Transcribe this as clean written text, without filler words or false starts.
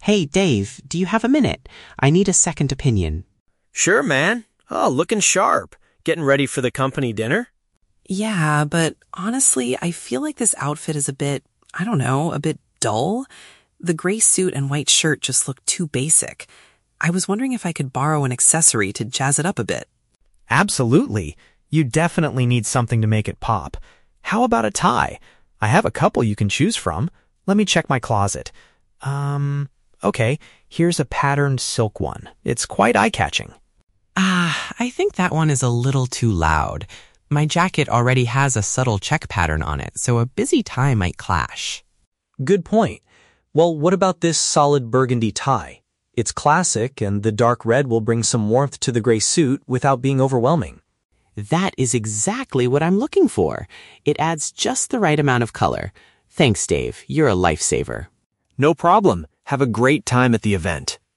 Hey, Dave, do you have a minute? I need a second opinion. Sure, man. Oh, looking sharp. Getting ready for the company dinner? Yeah, but honestly, I feel like this outfit is a bit dull. The gray suit and white shirt just look too basic. I was wondering if I could borrow an accessory to jazz it up a bit. Absolutely. You definitely need something to make it pop. How about a tie? I have a couple you can choose from. Let me check my closet. Okay, here's a patterned silk one. It's quite eye-catching. I think that one is a little too loud. My jacket already has a subtle check pattern on it, so a busy tie might clash. Good point. Well, what about this solid burgundy tie? It's classic, and the dark red will bring some warmth to the gray suit without being overwhelming. That is exactly what I'm looking for. It adds just the right amount of color. Thanks, Dave. You're a lifesaver. No problem. Have a great time at the event.